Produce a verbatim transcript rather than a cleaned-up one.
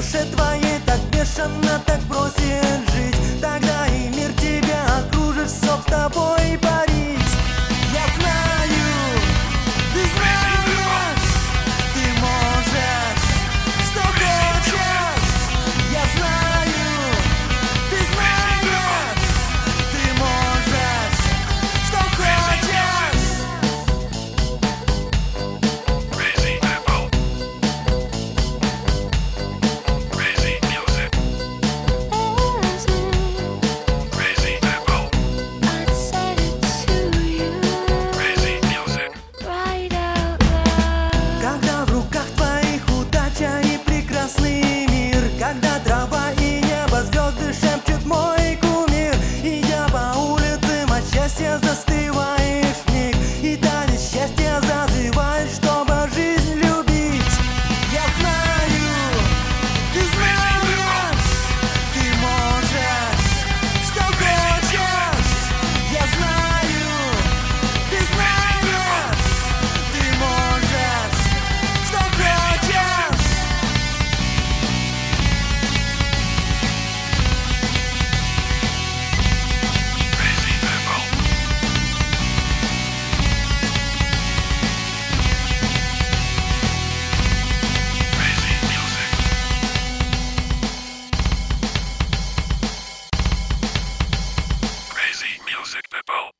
душе твоей так бешено, так бросит жить. Тогда и мир тебя окружит, чтоб с тобой парить. Я знаю, ты знаешь, ты можешь, что хочешь. Я знаю, ты знаешь, ты можешь, что хочешь. Crazy people. Crazy music. Crazy people. I'd said it to you Crazy music. right out loud. Когда в руках твоих удача и прекрасный мир, когда трава и небо, звезды шепчут мой кумир, идя по улицам от счастья застываешь в миг, и танец счастья зазываешь, чтобы жизнь любить. Я знаю, ты знаешь, ты можешь, что хочешь. Я знаю, ты знаешь, ты можешь, что хочешь. Crazy people. Crazy music. Crazy music people.